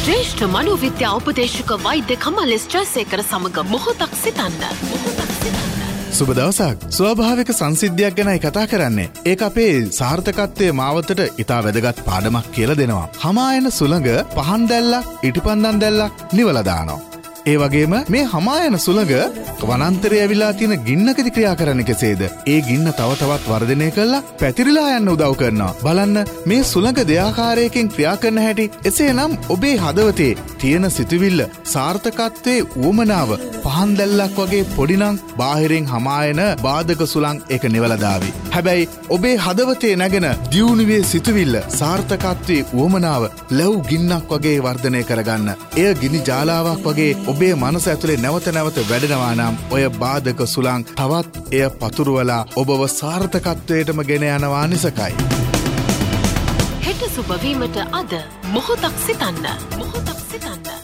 ශ්‍රේෂ්ඨ මනෝවිද්‍යා උපදේශක වෛද්‍ය කමල් ජයසේකර සමග මොහොතක් සිතන්න. සුබ දවසක්. ස්වභාවික සංසිද්ධියක් ගැනයි කතා කරන්නේ. ඒක අපේ සාර්ථකත්වයේ මාවතට ඉතා වැදගත් පාඩමක් කියලා දෙනවා. හමායන සුළඟ පහන් දැල්ලක් ඉටිපන්දම් දැල්ලක් නිවලා දානවා. ඒ වගේම මේ හමායන සුළඟ වනාන්තරයේ ඇවිලා තියෙන ගින්නකදී ක්‍රියා කරන්නේ කෙසේද? ඒ ගින්න තව තවත් වර්ධනය කරලා පැතිරිලා යන්න උදව් කරනවා. බලන්න මේ සුළඟ දෙආකාරයකින් ක්‍රියා කරන හැටි. එසේනම් ඔබේ හදවතේ තියෙන සිතුවිල්ල සාර්ථකත්වයේ උවමනාව පහන් දැල්ලක් වගේ පොඩි නම් බාහිරින් හමායන බාධක සුළං ඒක නිවලා දාවි. හැබැයි ඔබේ හදවතේ නැගෙන දියුණුවේ සිතුවිල්ල සාර්ථකත්වයේ උවමනාව ලැබු ගින්නක් වගේ වර්ධනය කරගන්න. එය ගිනි ජාලාවක් වගේ ඔබේ මනස ඇතුලේ නැවත නැවත වැඩෙනවා නම් ඔය බාධක සුළං තවත් එය පතුරවලා ඔබව සාර්ථකත්වයටම ගෙන යනවා නිසකයි. හෙට සුබ වීමට අද මොහොතක් සිතන්න.